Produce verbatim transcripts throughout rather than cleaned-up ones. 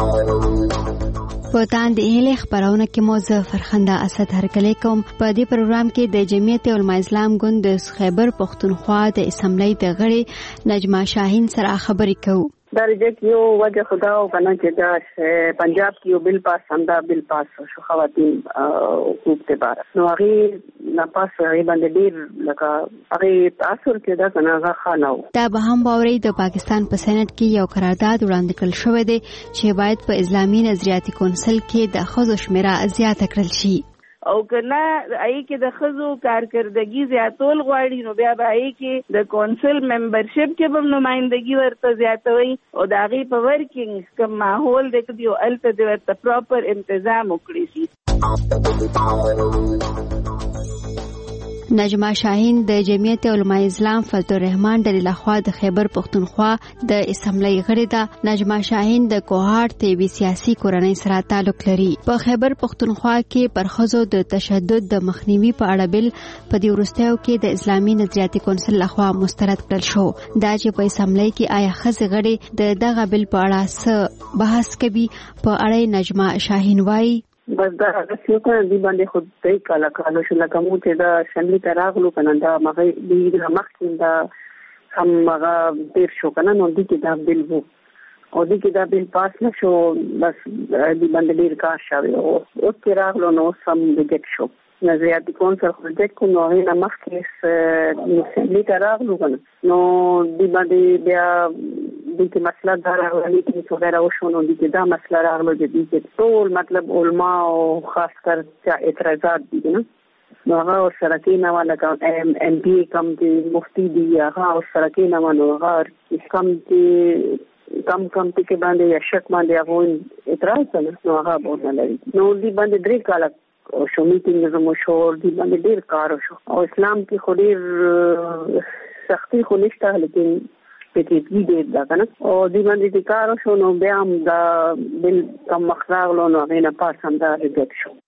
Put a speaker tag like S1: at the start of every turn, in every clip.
S1: په تاند هلي خبرونه کې مو زه فرخنده اسد هرکلی کوم. په دې پروګرام کې د جمعیت علماء اسلام ګوند د خیبر پښتونخوا د اسمبلی د غړي نجمه شاهین سره خبرې کوو.
S2: درجه کې یو وجه خدا او کنه چې دا پنجاب کې یو بل پاس سندا بل پاس شو خواتین حقوق ته بار نو هغه نه پاس هغه باندې ډیر لکه هغه تاثیر کې دا کنه هغه خانو
S1: دا به هم باوري د پاکستان په سېنات کې یو قرارداد وړاندې کړل شوې ده چې باید په اسلامي نظریاتي کونسل کې د خزو شمیره زیاته کړل شي
S3: او کنه ای کې د خزو کارکردګي زیاتول غواړي نو بیا به ای کې د کونسل ممبرشپ کې به نمائندګي ورته زیاتوي او د هغې په ورکینګ کوم ماحول دی که دی هلته د ورته پراپر انتظام وکړي شي.
S1: نجمه شاهین د جمعیت علماء اسلام فضل الرحمن د لخوا د خیبر پښتونخوا د اسمبلی غړي ده. نجمه شاهین د کوهاټ تیوي سیاسي کورنۍ سره تعلق لري. په خیبر پښتونخوا کې پر ښځو د تشدد د مخنیوي په اړه بل په دې وروستیو کې د اسلامي نظریاتي کونسل لخوا مسترد کړل شو. دا چې په اسمبلی کې آیا ښځې غړي د دغه بل په اړه څه بحث کوي په اړه نجمه شاهین وایي
S2: بس دا څه کوي دی باندې خود دای کاله کاله شو لکه مو چې دا شنلی تراغلو کنه دا مغه دی د مخکې دا هم مغه ډیر شو کنه نو دی کې دا بل وو او دی کې دا بل پاس نشو بس دی باندې ډیر کار شوی او او تراغلو نو سم دګټ شو نظریاتي کونسل خو دې کو نو نه مخکې نو شنلی تراغلو کنه نو دی باندې بیا د دې مسله دا راغلي چې څو غیر او شونو دي چې دا مسله راغله چې ټول مطلب علماء او خاص کر چې اعتراضات دي نو هغه سره کې نه ولا ام ام پی کم دي مفتی دي هغه سره کې نه ونو هغه کم دي کم کم کې باندې یا شک باندې هغه اعتراض نو هغه بونه لري نو دې باندې درې کاله او شو میټینګ زمو شو دې باندې ډیر کار شو او اسلام کې خو ډیر سختي خو نشته لیکن پکې دې دا کنه او دې باندې د کار شو نو بیا هم دا بل کم مخراغلو نو غینه پاسم دا ریجکټ شو.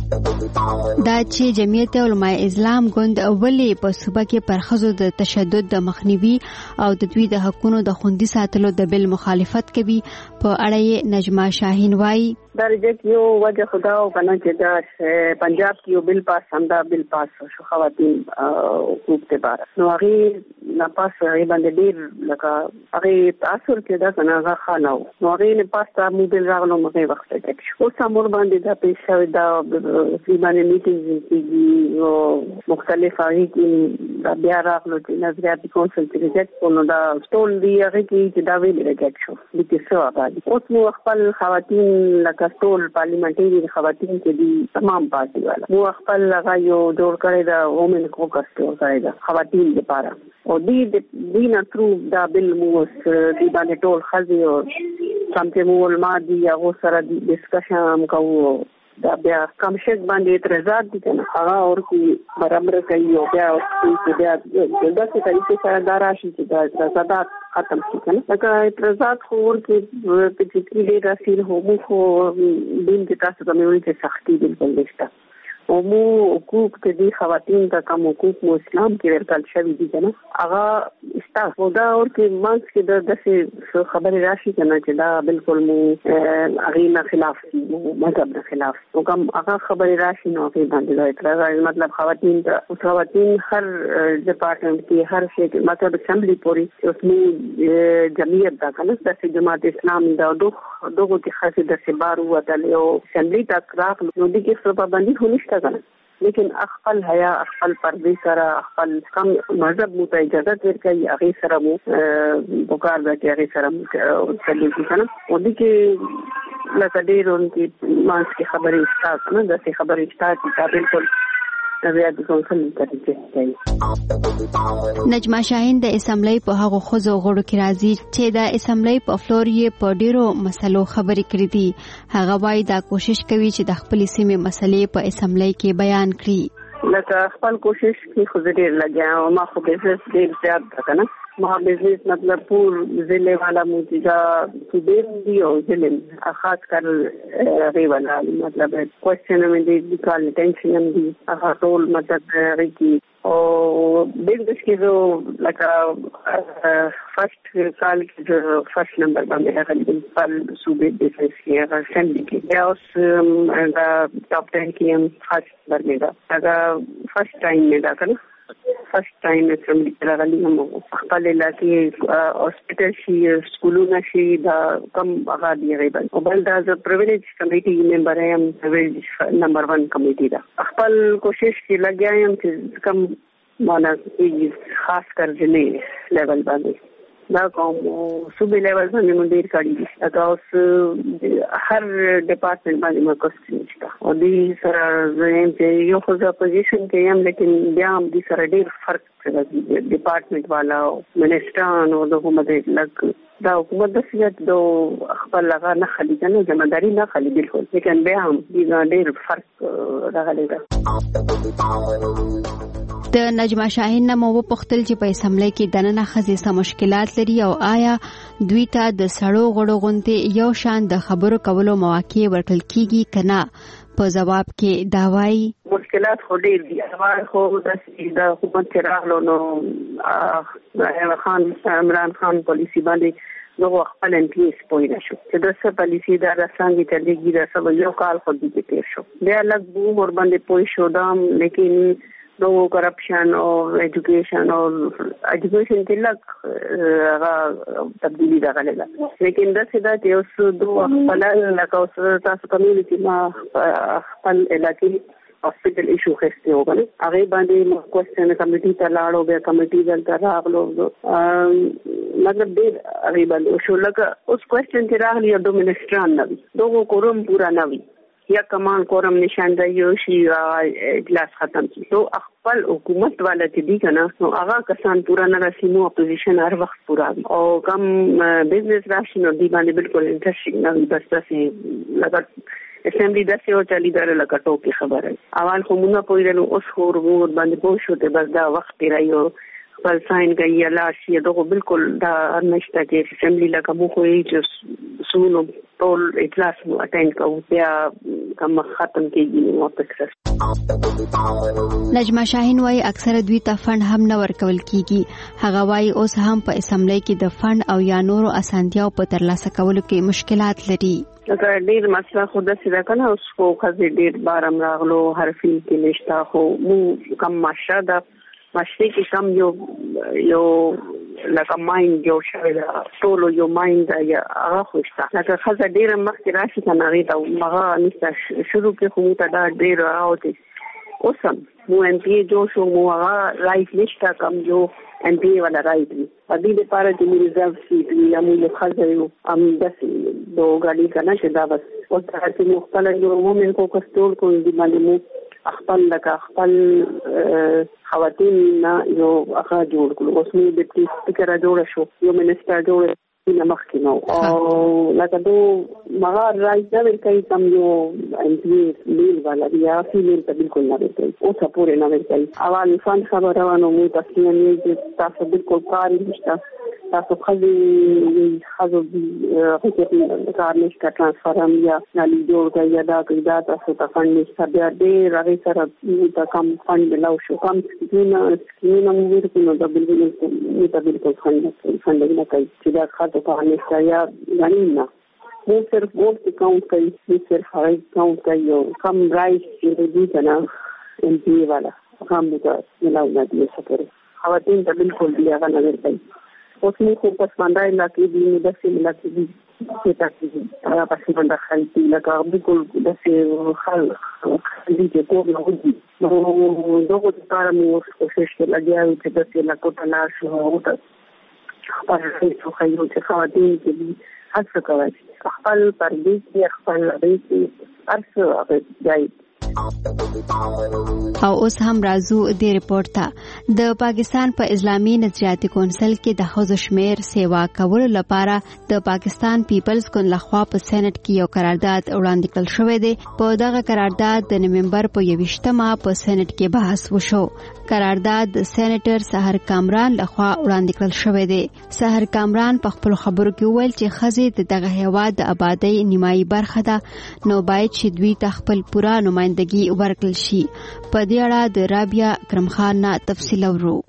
S1: دا چې جمعیت علماء اسلام ګوند اولی په صوبه کې پر ښځو د تشدد د مخنیوي او د دوی د حقونو د خوندي ساتلو د بل مخالفت کوي په اړه نجمه شاهین وایي
S2: درجه کې یو وجه خدا او کنه چې دا پنجاب کې یو بل پاس سندا بل پاس شو خواتین حقوق ته بار نو هغه نه پاس هغه باندې ډیر لکه هغه تاثیر کې دا کنه هغه خانو نو هغه نه پاس ته مو بل راغلو مخه وخت کې او سمور باندې دا پیښ شوی دا فیمانه میټینګ کې او مختلف هغه کې دا بیا راغلو چې نظریاتي کونسل چې ریجکټ کړو دا ټول دی هغه کې چې دا ویل ریجکټ شو د څه سبب اوس نو خپل خواتین لکه ټول پارلیمنټري خواتین چې دي تمام پارټي والا مو خپل هغه یو جوړ کړی دا وومن کوکس جوړ کړی دا خواتین لپاره او دې دې نه ترو دا بل مو دې باندې ټول خزي او سم چې مو علماء دي هغه سره ډسکشن کوو دا بیا کمشک باندې اعتراضات دي کنه هغه اور کی برابر کوي او بیا چې بیا د داسې طریقې سره دا راشي چې دا اعتراضات ختم شي کنه دا اعتراضات خو ورته په چې دې راسي هو مو خو دین کې تاسو ته مې وایي سختي بالکل نشته او مو حقوق دې خواتین ته کوم حقوق مو اسلام کې ورکړل شوی دي کنه هغه استاسو دا اور کې مانس کې د داسې خبرې راشي کنه چې دا بالکل مو هغه نه خلاف دي مذهب نه خلاف او کوم هغه خبرې راشي نو په باندې دا اعتراض مطلب خواتین ته خواتین هر ډپارټمنټ کې هر شي کې مطلب اسمبلی پوری اوس مو جمعیت دا کنه د جماعت اسلام دا دوه دوه کې خاصه د سبار وته له اسمبلی تک راغلو نو دي کې څه باندې هونښت لیکن خپل حیا خپل پردي سره خپل کم مذهب مو ته اجازه ورکړي هغه سره مو وکړ دا چې هغه سره چلي کنه او دي کې لکه ډیرون کې مانس کې خبرې ستاسو نه د څه خبرې ستاسو چې بالکل نظریاتي کونسل ته
S1: نجمه شاهین د اسمبلی په هغه خوځو غړو کې راځي چې د اسمبلی په فلور یې په ډیرو مسلو خبرې کړې دي هغه وايي دا کوشش کوي چې د خپل سیمې مسلې په اسمبلی کې بیان کړي
S2: لکه خپل کوشش کې خو ډیر لګیا او ما خو به ډیر زیات کنه ما بزنس مطلب پور ضلع والا موجودہ صوبے بھی اور ضلع خاص کر رہے والا مطلب کوشچن میں دی کال ٹینشن دی خاطول مطلب کی اور بزنس کے جو لگا فرسٹ سال کے جو فرسٹ نمبر پر میرا غالباً پل صوبے بزنس کی اسمبلی کی یا اس ٹاپ ٹین کی ہم فرسٹ نمبر میں دا اگر فرسٹ ٹائم میں دا کرنا فرسٹ ټایم اسمبلی ته راغلي هم خپل علاقې هاسپټل شي سکولونه شي دا کم هغه دی غیبا او بل دا ز پریویلیج کمیټي ممبر یم پریویلیج نمبر ون کمیټي دا خپل کوشش کې لګیا یم چې کم معنا خاص کر ځنې لیول باندې دا کوم صوبې لیول باندې مونږ ډیر کړی دي دا اوس هر ډپارټمنټ باندې موږ کوشش وکړو او دې سره زم چې یو خو ځا پوزیشن کې یم لیکن بیا هم دې سره ډیر فرق دی ډپارټمنټ والا منسټران او د حکومت لګ دا حکومت د سیاست د خپل لغه نه خالي کنه ځمداري نه خالي بالکل لیکن بیا هم دې ډیر فرق راغلی دی.
S1: د نجمه شاهین نه مو وپوښتل چې په اسمبلی کې دننه ښځې څه مشکلات لري او آیا دوی ته د سړو غړو غوندې یو شان د خبرو کولو مواقع ورکړل کیږي کنه. په جواب کې دا وایي
S2: مشکلات خو ډیر دي اول خو د حکومت راغلو نو خان عمران خان پالیسی باندې نو خپل انټیس پوي نشو چې د څه پالیسی دا څنګه تلګي دا سب یو کال خو دې تیر شو بیا لږ بوم ور باندې پوي شو دام لیکن نو کرپشن او ایجوکیشن او ایجوکیشن کې لږ تبدیلی راغله لیکن دا څه دا چې اوس دوه خپل لکه اوس تاسو کمیونټي ما خپل علاقې هاسپټل ایشو خسته وګڼي هغه باندې کوېسچن کمیټي ته لاړو بیا کمیټي دلته راغلو مطلب ډېر هغه باندې شو لکه اوس کوېسچن چې راغلی د منسټران نه وي دغه کوروم پورا نه وي یا کمان کورم نشاندهی شي اجلاس ختم شي تو خپل حکومت والا چې دی کنه نو هغه کسان پورا نه راشي نو اپوزیشن هر وخت پورا وي او کم بزنس راشي نو دی باندې بالکل انټرېسټینګ نه وي بس تاسو لکه اسمبلی داسې او چالي دار لکه ټوکی خبره اول خو مونږ پوهیدل اوس خو ورغور باندې پوه شو ته بس دا وخت رايو خپل ساين کوي یا لاشي دغه بالکل دا نشته چې اسمبلی لکه مو خو یې سونو ټول اجلاس مو اټینډ کوو بیا کوم ختم کېږي نو واپس.
S1: نجمه شاهین وايي اکثره دوی ته فند هم نه ورکول کیږي هغه وايي اوس هم په اسمبلی کې د فند او یا نورو اسانتیاو په ترلاسه کولو کې مشکلات لري.
S2: دا ډیر مسله خو د سیده کنه اوس خو خزي ډیر بارم راغلو حرفي کې نشتا خو مو کم ماشه دا ماشي کې کم یو یو لکه ماین جو شوی دا ټول یو ماین دا یا هغه خوشته لکه خزه ډیر مخکې راشي کنه غي دا هغه نشته شروع کې خو ته دا ډیر راوته اوسم مو ان پی جو شو مو هغه رائټ نشته کم جو ان پی ولا رائټ دی په دې لپاره چې موږ ریزرو سیټ یا موږ خزه یو ام داسې دو غاډي کنه چې دا بس او تر چې مختلف یو مومن کو کستور کو دي باندې خپل لکه خپل خواتین یو هغه جوړ کړو اوس موږ د ډیپټي سپیکر جوړ شو یو منسټر جوړ نه مخکې نو او لکه دو مغا رائټ دا ورکړي تم یو ان پی لیل والا بیا فیمیل ته بالکل نه ورکړي او سپور نه ورکړي اول فن خبره ونه مو تاسو نه چې تاسو بالکل کار نشته تاسو خزي خزو د کار نشته ترانسفارم یا نالي جوړ کوي یا دا کوي دا تاسو ته فند نشته بیا ډېر هغه سره د کم فند ملاو شو کم سکیمونه سکیمونه مو ورکړو دا بالکل نه دا بالکل فند فند نه کوي چې دا خاطر په نشته یا غنی نه مو صرف ووټ اکاؤنٹ کوي مو صرف هغه اکاؤنٹ کوي او کم رائټ چې دې کنه ان پی والا هم دا ملاو نه دي سفر خواتین ته بالکل دی هغه نه ورکړي اوس موږ خو پس باندې علاقې دي نو داسې علاقې دي چې تاسو هغه پسې باندې خلک لکه بالکل داسې خلک دي چې کور نه ودي نو دغه لپاره موږ کوشش لګیا یو چې داسې علاقو ته لاړ شو او خپل څه خیو چې خواتین کې هڅه کوي خپل پردې کې خپل لري کې هر څه هغه ځای
S1: او اوس هم راځو د ریپورت ته. د پاکستان په پا اسلامي نظریاتي کونسل کې د ښځو شمیر سیوا کولو لپاره د پاکستان پیپلز ګوند لخوا په سېنات کې یو قرارداد وړاندې کړل شوی دی. په دغه قرارداد د نومبر په یوویشتمه په سېنات کې بحث وشو. قرارداد د سېنیټر سحر کامران لخوا وړاندې کړل شوی دی. سحر کامران په خپل خبرو کې وویل چې ښځې د دغه هیواد د آبادی نیمایي برخه ده، نو باید چې دوی ته خپل پوره نمائندګي ورکړل شي. په دې اړه د رابعه اکرم خان نه تفصیل اورو.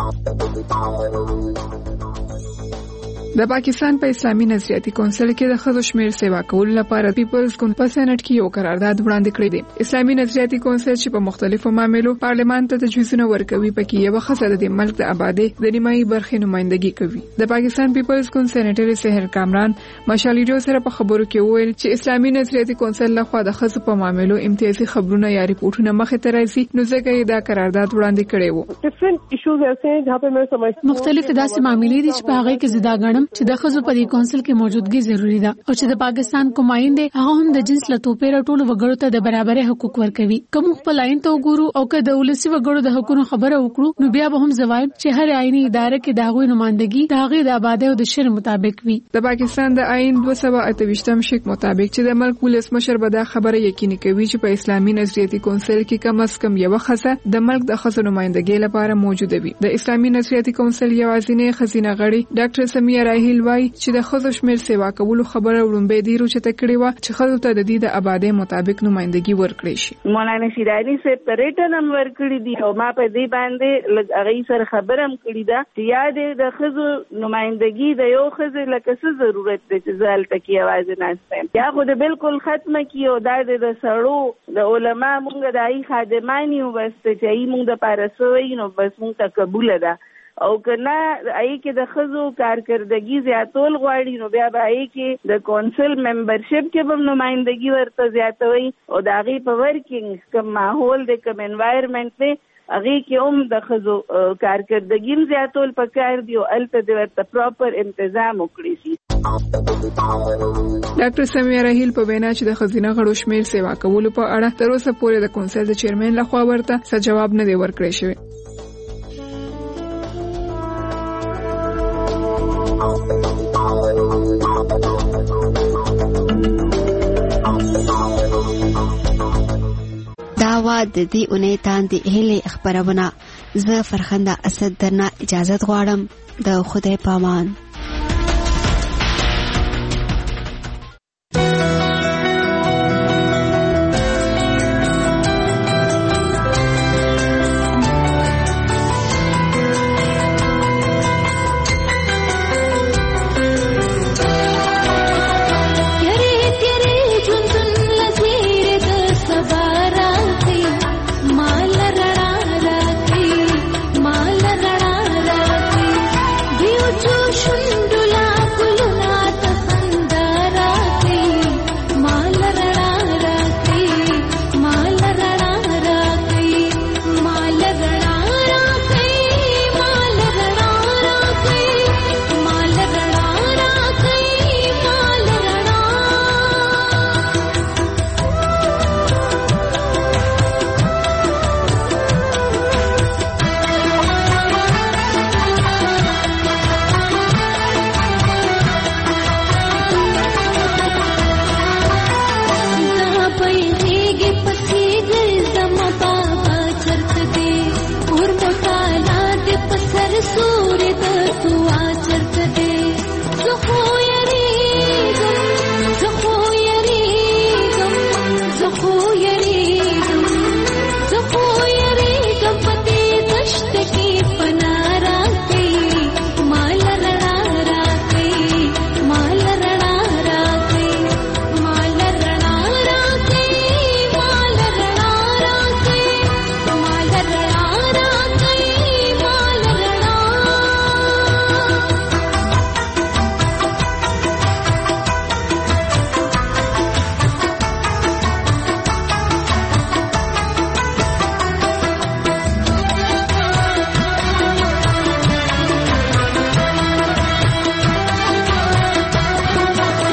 S4: د پاکستان په اسلامي نظریاتي کونسل کې د ښځو شمیر سیوا کولو لپاره پیپلز ګوند په سېنات کې یو قرارداد وړاندې کړی دی. اسلامي نظریاتي کونسل چې په مختلفو معاملو پارلمان ته تجویزونه ورکوي، پکې یو ښځه د ملک د آبادی د نیمایي برخې نمائندګي کوي. د پاکستان پیپلز ګوند سېنیټر سحر کامران مشال ریډیو سره په خبرو کې وویل چې اسلامي نظریاتي کونسل لخوا د ښځو په معاملو امتیازي خبرونه یا ریپورتونه مخې ته راځي، نو ځکه یې دا قرارداد وړاندې کړی وو.
S5: ډیفرنٹ ایشوز ایسے ہیں جہاں پہ میں سمجھتا
S6: مختلف داسې معاملې دي چې په هغه کې زدا غنم چې د ښځو په دې کونسل کې موجودګي ضروری ده، او چې د پاکستان کومایند هغه هم د جنس لتوپیر ټولو وګړو ته د برابرۍ حقوق ورکوي. کوم خپل عین ته وګورو او که د ولسی وګړو د حقوقو خبره وکړو، نو بیا به هم زوایم چې هر آئینی اداره کې د هغوی نمائندګي د هغې د آبادی او د شر مطابق وي.
S4: د پاکستان د آئین دوه سوه اته ویشتم شک مطابق چې د ملک ولسمشر به دا خبره یقیني کوي چې په اسلامي نظریاتي کونسل کې کم از کم یو ښځه د ملک د ښځو نمائندګۍ لپاره موجوده وي. د اسلامي نظریاتي کونسل یوازینی ښځینه غړي ډاکټر سمیه راهیل وایي چې د ښځو شمیر سیوا کولو خبره وړاندې دی چې تکړه و چې ښځو ته د دې د آبادی مطابق نمائندګي ورکړي شي.
S3: مولانا شیرازي صاحب ته ریټن هم ورکړي دي او ما په دې باندې لږ هغه سره خبره هم کړې ده چې یاد د ښځو نمائندګي د یو ښځې لکه څه ضرورت دی چې ځل تکي आवाज نه استم یا خو د بالکل ختمه کیو د د سړو د علما مونږ د ای خادمانی وبس چې ای مونږ د پارسوي نو بس مونږ ته قبول ده، او کنا ای کې د خزو کارکردګي زیاتول غواړي نو بیا به ای کې د کونسل ممبرشپ کې به نمائندګي ورته زیاتوي او د هغې په ورکینګ کوم ماحول دی کوم انوایرمنټ دی هغې کې هم د خزو کارکردګي زیاتول پکار دي او هلته د ورته پراپر انتظام وکړي شي.
S4: ډاکټر سمیه راهیل په وینا چې د ښځینه غړو شمیر سیوا کولو په اړه تر اوسه پورې د کونسل د چیرمن لخوا ورته څه جواب نه دی ورکړی شوی.
S1: دا وا د دې اونۍ تاندې هلې خبرونه. زه فرخنده اسد درنه اجازت غواړم. د خدای پامان.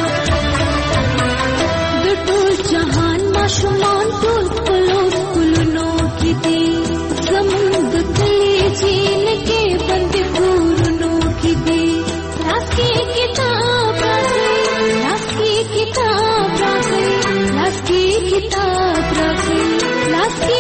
S7: ماشومان ټول خپلو ښکلونو किताब राखी लास की किताब राखी लास की